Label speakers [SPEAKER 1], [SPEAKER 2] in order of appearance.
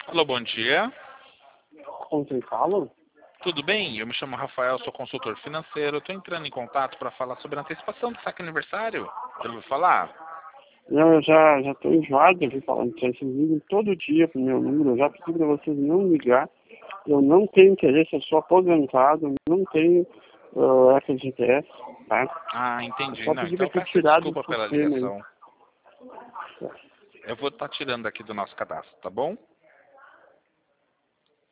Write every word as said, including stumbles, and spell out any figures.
[SPEAKER 1] Alô, bom dia.
[SPEAKER 2] Com quem fala?
[SPEAKER 1] Tudo bem? Eu me chamo Rafael, sou consultor financeiro. Estou entrando em contato para falar sobre a antecipação do saque aniversário. Já ouviu falar?
[SPEAKER 2] Não, eu já já estou enjoado de ouvir falando disso. Vocês ligam todo dia pro meu número. Eu já pedi para vocês não ligar. Eu não tenho interesse, eu sou aposentado, não tenho uh, F G T S, tá?
[SPEAKER 1] Ah,
[SPEAKER 2] Eu
[SPEAKER 1] entendi.
[SPEAKER 2] só
[SPEAKER 1] Não,
[SPEAKER 2] pedi
[SPEAKER 1] então
[SPEAKER 2] para
[SPEAKER 1] eu
[SPEAKER 2] ter
[SPEAKER 1] peço
[SPEAKER 2] tirado
[SPEAKER 1] desculpa
[SPEAKER 2] do
[SPEAKER 1] pela
[SPEAKER 2] sistema aí.
[SPEAKER 1] ligação. Eu vou estar tirando aqui do nosso cadastro, tá bom?